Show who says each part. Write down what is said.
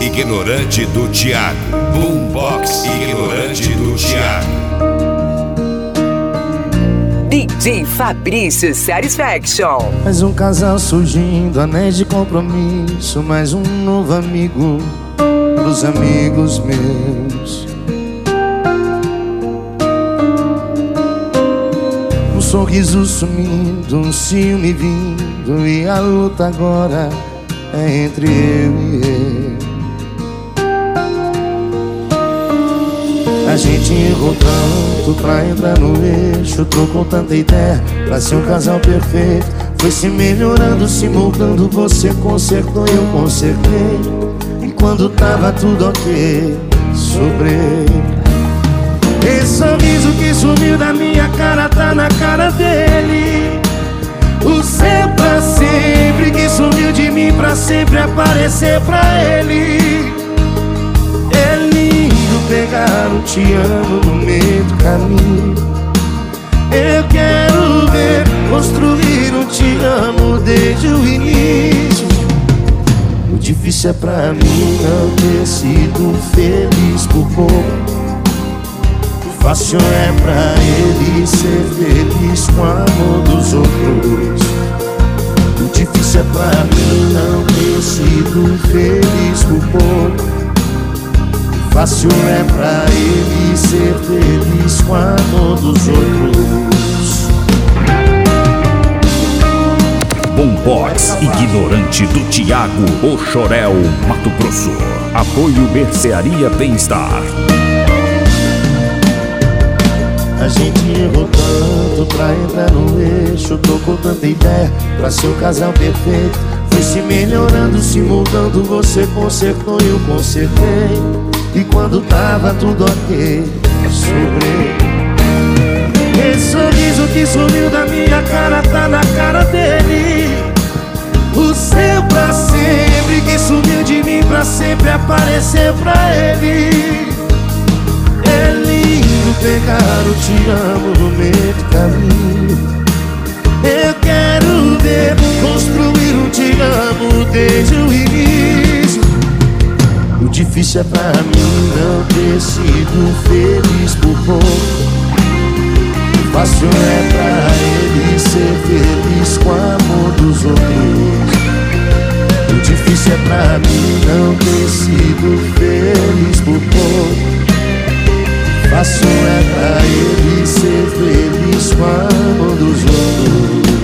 Speaker 1: ignorante do Thiago. Boombox ignorante do Thiago.
Speaker 2: DJ Fabrício Satisfaction.
Speaker 3: Mais um casal surgindo, anéis de compromisso, mais um novo amigo pros amigos meus. Um sorriso sumindo, um ciúme vindo, e a luta agora é entre eu e ele. A gente errou tanto pra entrar no eixo, trocou tanta ideia pra ser um casal perfeito. Foi se melhorando, se moldando, você consertou e eu consertei. E quando tava tudo ok, sobrei. Esse sorriso que sumiu da minha cara tá na cara dele. O seu pra sempre que sumiu de mim pra sempre aparecer pra ele. É lindo pegar um te amo no meio do caminho. Eu quero ver construir um te amo desde o início. O difícil é pra mim não ter sido feliz por pouco. O fácil é pra ele ser feliz com o amor dos outros. O difícil é pra mim não ter sido feliz por pouco. O fácil é pra ele ser feliz com o amor dos outros.
Speaker 4: Boombox ignorante do Thiago, Oxoréu, Mato Grosso. Apoio Mercearia Bem-Estar.
Speaker 3: A gente errou tanto pra entrar no eixo, trocou tanta ideia pra ser um casal perfeito. Foi se melhorando, se moldando, você consertou e eu consertei. E quando tava tudo ok, sobrei. Esse sorriso que sumiu da minha cara tá na cara dele. O seu pra sempre que sumiu de mim pra sempre aparecer pra ele. É lindo pegar o te amo no meio do caminho. Eu quero ver construir um te amo desde o início. O difícil é pra mim não ter sido feliz por pouco. O fácil é pra ele ser feliz com o amor dos outros. O difícil é pra mim não ter sido feliz por pouco. Fácil é pra ele ser feliz com o amor dos outros.